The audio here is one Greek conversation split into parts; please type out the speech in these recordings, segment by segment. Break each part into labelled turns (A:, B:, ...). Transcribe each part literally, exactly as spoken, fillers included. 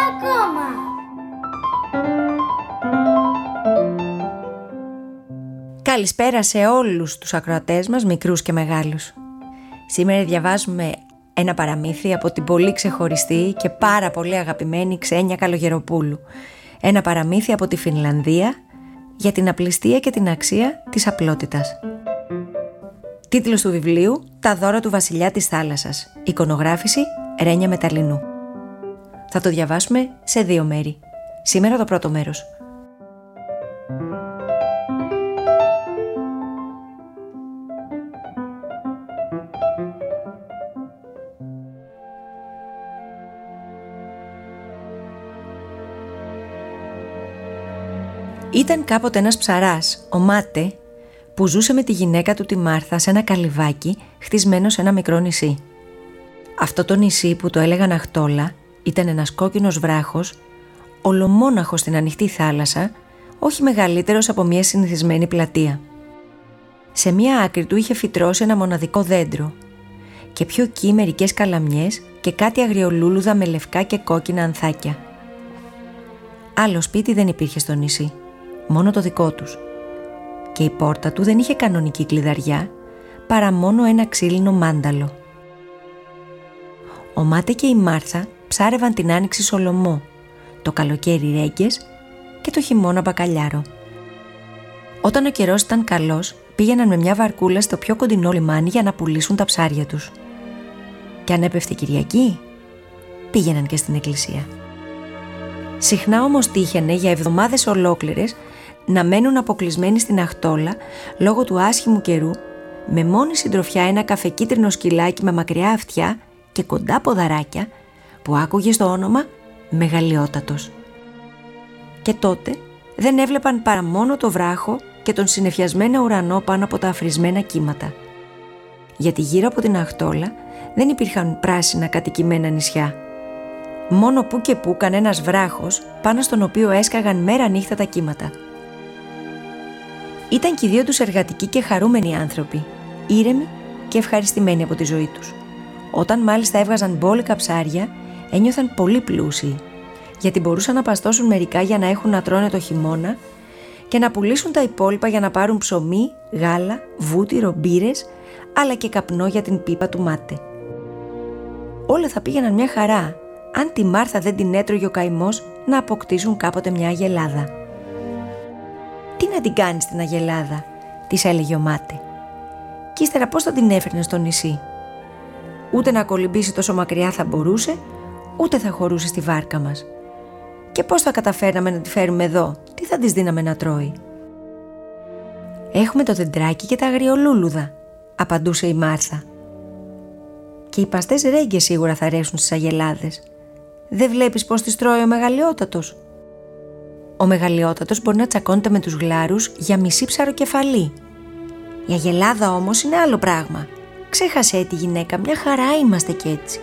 A: ακόμα.
B: Καλησπέρα σε όλους τους ακροατές μας, μικρούς και μεγάλους. Σήμερα διαβάζουμε ένα παραμύθι από την πολύ ξεχωριστή και πάρα πολύ αγαπημένη Ξένια Καλογεροπούλου. Ένα παραμύθι από τη Φινλανδία για την απληστία και την αξία της απλότητας. Τίτλος του βιβλίου: «Τα δώρα του βασιλιά της θάλασσας». Εικονογράφηση: Ρένια Μεταλλινού. Θα το διαβάσουμε σε δύο μέρη. Σήμερα το πρώτο μέρος. Ήταν κάποτε ένας ψαράς, ο Μάτε, που ζούσε με τη γυναίκα του τη Μάρθα σε ένα καλυβάκι χτισμένο σε ένα μικρό νησί. Αυτό το νησί, που το έλεγαν Αχτόλα, ήταν ένας κόκκινος βράχος, ολομόναχος στην ανοιχτή θάλασσα, όχι μεγαλύτερος από μια συνηθισμένη πλατεία. Σε μια άκρη του είχε φυτρώσει ένα μοναδικό δέντρο και πιο εκεί μερικές καλαμιές και κάτι αγριολούλουδα με λευκά και κόκκινα ανθάκια. Άλλο σπίτι δεν υπήρχε στο νησί, μόνο το δικό τους. Και η πόρτα του δεν είχε κανονική κλειδαριά, παρά μόνο ένα ξύλινο μάνταλο. Ο Μάτε και η Μάρθα ψάρευαν την άνοιξη σολομό, το καλοκαίρι ρέγγες και το χειμώνα μπακαλιάρο. Όταν ο καιρός ήταν καλός, πήγαιναν με μια βαρκούλα στο πιο κοντινό λιμάνι για να πουλήσουν τα ψάρια τους. Και αν έπεφτε Κυριακή, πήγαιναν και στην εκκλησία. Συχνά όμως τύχαινε για εβδομάδες ολόκληρες να μένουν αποκλεισμένοι στην Αχτόλα λόγω του άσχημου καιρού, με μόνη συντροφιά ένα καφεκίτρινο σκυλάκι με μακριά αυτιά και κοντά ποδαράκια που άκουγε στο όνομα Μεγαλειότατος. Και τότε δεν έβλεπαν παρά μόνο το βράχο και τον συννεφιασμένο ουρανό πάνω από τα αφρισμένα κύματα. Γιατί γύρω από την Αχτόλα δεν υπήρχαν πράσινα κατοικημένα νησιά. Μόνο που και που κανένας βράχος πάνω στον οποίο έσκαγαν μέρα νύχτα τα κύματα. Ήταν και οι δύο τους εργατικοί και χαρούμενοι άνθρωποι, ήρεμοι και ευχαριστημένοι από τη ζωή τους. Όταν μάλιστα έβγαζαν μπόλικα ψάρια, ένιωθαν πολύ πλούσιοι, γιατί μπορούσαν να παστώσουν μερικά για να έχουν να τρώνε το χειμώνα και να πουλήσουν τα υπόλοιπα για να πάρουν ψωμί, γάλα, βούτυρο, μπύρες, αλλά και καπνό για την πίπα του Μάτε. Όλα θα πήγαιναν μια χαρά, αν τη Μάρθα δεν την έτρωγε ο καημός να αποκτήσουν κάποτε μια αγελάδα. «Τι να την κάνεις την αγελάδα», της έλεγε ο Μάτε. «Κι ύστερα πώς θα την έφερνε στο νησί? Ούτε να κολυμπήσει τόσο μακριά θα μπορούσε, ούτε θα χωρούσε στη βάρκα μας. Και πώς θα καταφέρναμε να τη φέρουμε εδώ, τι θα της δίναμε να τρώει?» «Έχουμε το δεντράκι και τα αγριολούλουδα», απαντούσε η Μάρθα. «Και οι παστές ρέγγες σίγουρα θα αρέσουν στις αγελάδες. Δεν βλέπεις πως τις τρώει ο Μεγαλειότατος?» «Ο Μεγαλειότατος μπορεί να τσακώνεται με τους γλάρους για μισή ψαροκεφαλή. Η αγελάδα όμως είναι άλλο πράγμα. Ξέχασε τη γυναίκα, μια χαρά είμαστε κι έτσι».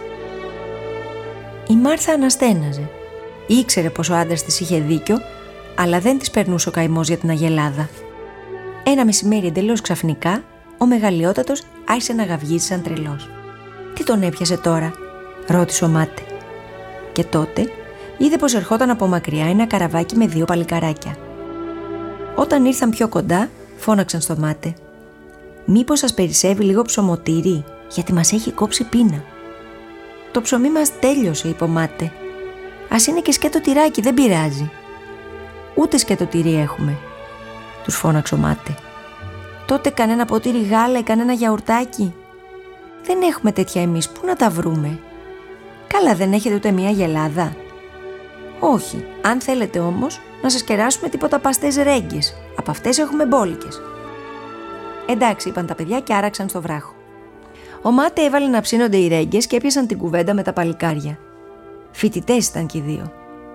B: Η Μάρθα αναστέναζε. Ήξερε πως ο άντρας της είχε δίκιο, αλλά δεν της περνούσε ο καημός για την αγελάδα. Ένα μεσημέρι εντελώς ξαφνικά, ο Μεγαλειότατος άρχισε να γαυγίζει σαν τρελός. «Τι τον έπιασε τώρα?» ρώτησε ο Μάτε. Και τότε είδε πως ερχόταν από μακριά ένα καραβάκι με δύο παλικαράκια. Όταν ήρθαν πιο κοντά, φώναξαν στο Μάτε: «Μήπως σας περισσεύει λίγο ψωμοτήρι, γιατί μας έχει κόψει πείνα?» «Το ψωμί μας τέλειωσε», είπε ο Μάτε. «Ας είναι και σκέτο τυράκι, δεν πειράζει». «Ούτε σκέτο τυρί έχουμε», τους φώναξε ο Μάτε. «Τότε κανένα ποτήρι γάλα ή κανένα γιαουρτάκι?» «Δεν έχουμε τέτοια εμείς, πού να τα βρούμε?» «Καλά, δεν έχετε ούτε μία γελάδα?» «Όχι, αν θέλετε όμως να σας κεράσουμε τίποτα παστές ρέγγες, από αυτές έχουμε μπόλικες». «Εντάξει», είπαν τα παιδιά και άραξαν στο βράχο. Ο Μάτε έβαλε να ψήνονται οι ρέγγες και έπιασαν την κουβέντα με τα παλικάρια. Φοιτητές ήταν κι οι δύο.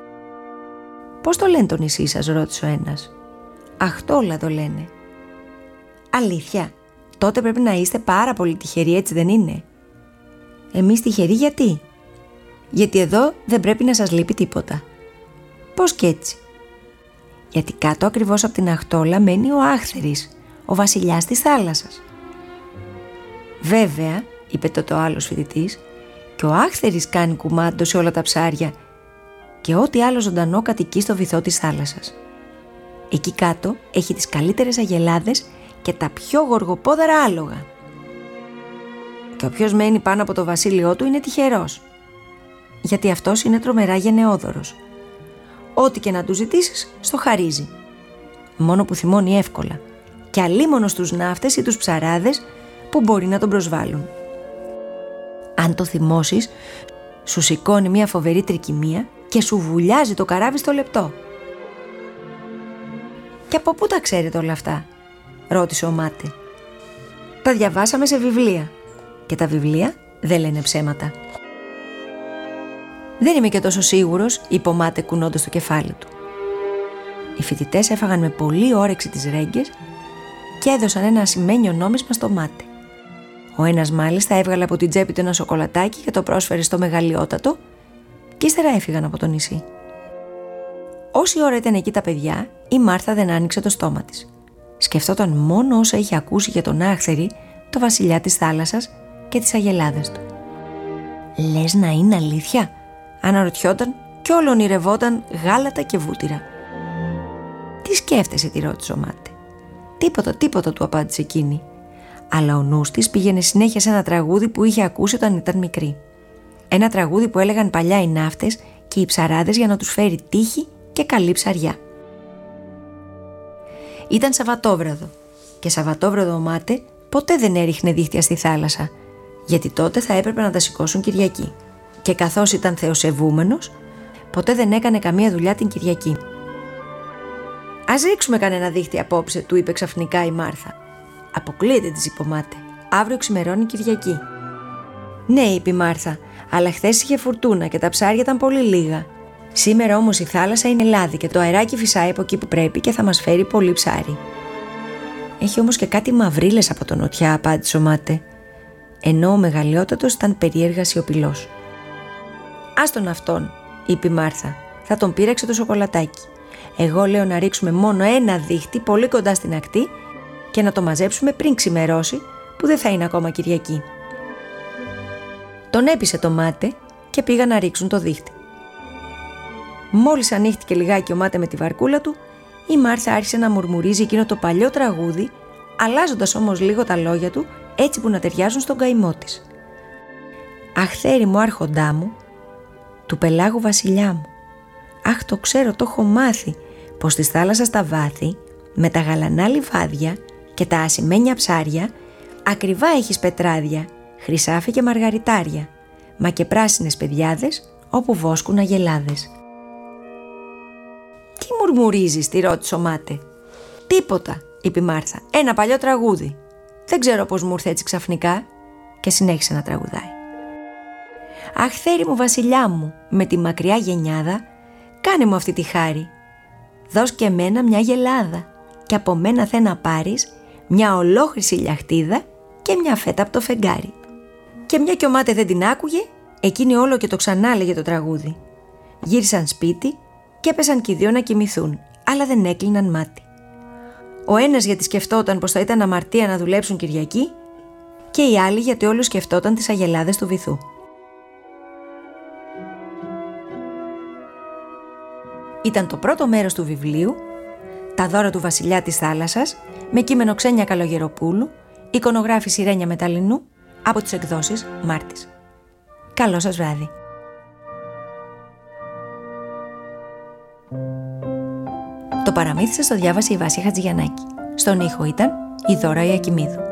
B: «Πώς το λένε το νησί σας?» ρώτησε ο ένας. «Αχτόλα το λένε». «Αλήθεια? Τότε πρέπει να είστε πάρα πολύ τυχεροί, έτσι δεν είναι?» «Εμείς τυχεροί γιατί?» «Γιατί εδώ δεν πρέπει να σας λείπει τίποτα». «Πώς κι έτσι?» «Γιατί κάτω ακριβώς από την Αχτόλα μένει ο Άχθερης, ο βασιλιάς της θάλασσας». «Βέβαια», είπε τότε ο άλλος φοιτητής, «και ο Άχθερης κάνει κουμάντο σε όλα τα ψάρια και ό,τι άλλο ζωντανό κατοικεί στο βυθό της θάλασσας. Εκεί κάτω έχει τις καλύτερες αγελάδες και τα πιο γοργοπόδαρα άλογα. Και όποιος μένει πάνω από το βασίλειό του είναι τυχερός, γιατί αυτός είναι τρομερά γενναιόδωρος. Ό,τι και να του ζητήσεις, στο χαρίζει. Μόνο που θυμώνει εύκολα και αλίμονο στους ναύτες ή τους ψαράδες που μπορεί να τον προσβάλλουν. Αν το θυμώσεις, σου σηκώνει μια φοβερή τρικυμία και σου βουλιάζει το καράβι στο λεπτό. «Και από πού τα ξέρετε όλα αυτά?» ρώτησε ο Μάτε. «Τα διαβάσαμε σε βιβλία και τα βιβλία δεν λένε ψέματα». «Δεν είμαι και τόσο σίγουρος», είπε ο Μάτε κουνώντας το κεφάλι του. Οι φοιτητές έφαγαν με πολλή όρεξη τις ρέγγες και έδωσαν ένα ασημένιο νόμισμα στο Μάτε. Ο ένας μάλιστα έβγαλε από την τσέπη του ένα σοκολατάκι και το πρόσφερε στο μεγαλειότατο και ύστερα έφυγαν από το νησί. Όση ώρα ήταν εκεί τα παιδιά, η Μάρθα δεν άνοιξε το στόμα της. Σκεφτόταν μόνο όσα είχε ακούσει για τον Άχθερη, το βασιλιά της θάλασσας και τις αγελάδες του. «Λες να είναι αλήθεια?» αναρωτιόταν και όλο ονειρευόταν γάλατα και βούτυρα. «Τι σκέφτεσαι?» τη ρώτησε ο Μάτε. «Τίποτα, τίποτα», του απάντησε εκείνη. Αλλά ο νους της πήγαινε συνέχεια σε ένα τραγούδι που είχε ακούσει όταν ήταν μικρή. Ένα τραγούδι που έλεγαν παλιά οι ναύτες και οι ψαράδες για να τους φέρει τύχη και καλή ψαριά. Ήταν Σαββατόβραδο και Σαββατόβραδο ο Μάτε ποτέ δεν έριχνε δίχτυα στη θάλασσα, γιατί τότε θα έπρεπε να τα σηκώσουν Κυριακή. Και καθώς ήταν θεοσεβούμενος, ποτέ δεν έκανε καμία δουλειά την Κυριακή. «Ας ρίξουμε κανένα δίχτυ απόψε», του είπε ξαφνικά η Μάρθα. «Αποκλείεται», της είπε ο Μάτε. «Αύριο ξημερώνει Κυριακή». «Ναι», είπε η Μάρθα, «αλλά χθες είχε φουρτούνα και τα ψάρια ήταν πολύ λίγα. Σήμερα όμως η θάλασσα είναι λάδι και το αεράκι φυσάει από εκεί που πρέπει και θα μας φέρει πολύ ψάρι». «Έχει όμως και κάτι μαυρίλες από το νοτιά», απάντησε ο Μάτε, ενώ ο μεγαλειότατος ήταν περίεργα σιωπηλός. «Άστον αυτόν», είπε η Μάρθα, «θα τον πείραξε το σοκολατάκι. Εγώ λέω να ρίξουμε μόνο ένα δίχτυ πολύ κοντά στην ακτή και να το μαζέψουμε πριν ξημερώσει, που δεν θα είναι ακόμα Κυριακή». Τον έπεισε το Μάτε και πήγαν να ρίξουν το δίχτυ. Μόλις ανοίχτηκε λιγάκι ο Μάτε με τη βαρκούλα του, η Μάρθα άρχισε να μουρμουρίζει εκείνο το παλιό τραγούδι, αλλάζοντας όμως λίγο τα λόγια του έτσι που να ταιριάζουν στον καημό της. «Αχθέρι μου, άρχοντά μου, του πελάγου βασιλιά μου, αχ, το ξέρω, το έχω μάθει, πως της θάλασσας τα βάθη, με τα γαλανά λιβάδια και τα ασημένια ψάρια, ακριβά έχεις πετράδια, χρυσάφι και μαργαριτάρια, μα και πράσινες παιδιάδες, όπου βόσκουν αγελάδες». «Τι μουρμουρίζεις?» τη ρώτησε ο Μάτε. «Τίποτα», είπε η Μάρθα, «ένα παλιό τραγούδι. Δεν ξέρω πως μου ήρθε έτσι ξαφνικά», και συνέχισε να τραγουδάει. «Αχ, θέρι μου, βασιλιά μου, με τη μακριά γενιάδα, κάνε μου αυτή τη χάρη. Δώσ' και εμένα μια γελάδα και από μένα θε να πάρεις μια ολόχρυση λιαχτίδα και μια φέτα από το φεγγάρι». Και μια κι ο Μάτε δεν την άκουγε, εκείνη όλο και το ξανά λέγε το τραγούδι. Γύρισαν σπίτι και έπεσαν κι οι δύο να κοιμηθούν, αλλά δεν έκλειναν μάτι. Ο ένας γιατί σκεφτόταν πως θα ήταν αμαρτία να δουλέψουν Κυριακή και οι άλλοι γιατί όλους σκεφτόταν τις αγελάδες του βυθού. Ήταν το πρώτο μέρος του βιβλίου «Τα δώρα του βασιλιά της θάλασσας» με κείμενο Ξένια Καλογεροπούλου, εικονογράφηση Ρένια Μεταλλινού από τις εκδόσεις Μάρτης. Καλό σας βράδυ. Το παραμύθι σας το διάβασε η Βάσια Χατζηγιαννάκη. Στον ήχο ήταν η Δώρα Ιακημίδου.